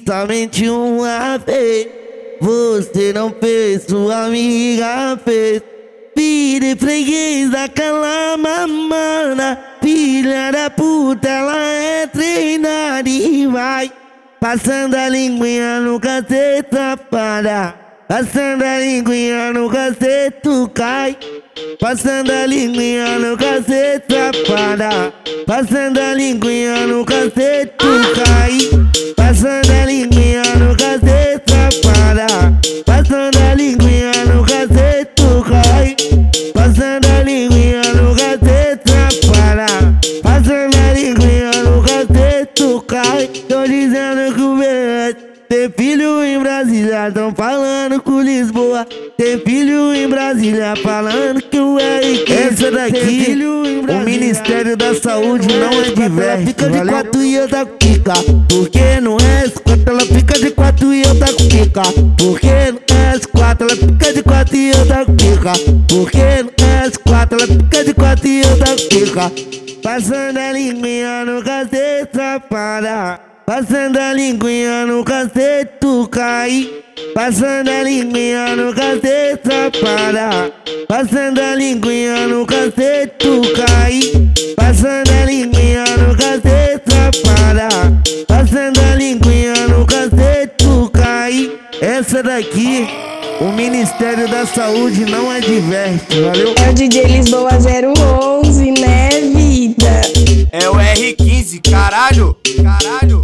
somente uma vez. Você não fez, sua amiga fez. Filha e freguês daquela mamana, filha da puta, ela é treinada e vai passando a linguinha no cacete, safada. Passando a linguinha no cacete, tu cai. Passando a linguinha no cacete, safada. Passando a linguinha no cacete, tu cai. Passando a linguinha no cacete, safada. Passando a linguinha no cacete, tu cai. Passando a linguinha no cacete, safada. Passando a linguinha no cacete, tu cai. Tô dizendo que o BS tem filho em Brasília, tão falando com Lisboa. Tem filho em Brasília, falando que o R15. Essa daqui, o Ministério da Saúde não adverte. Fica de 4 e eu tá com pica. Porque no S4 ela fica de 4 e eu tá com pica. Porque no S4 ela fica de 4 e eu tá com pica. Porque no S4 ela fica de 4 e eu tá com pica. Passando a linguinha no cacete, safada. Passando a linguinha no cacete, tu cai. Passando a linguinha no cacete, safada. Passando a linguinha no cacete, tu cai. Passando a linguinha no cacete, safada. Passando a linguinha no cacete, tu cai. Essa daqui, o Ministério da Saúde não adverte, valeu? É o DJ Lisboa 011, né, vida? É o R15, caralho, caralho.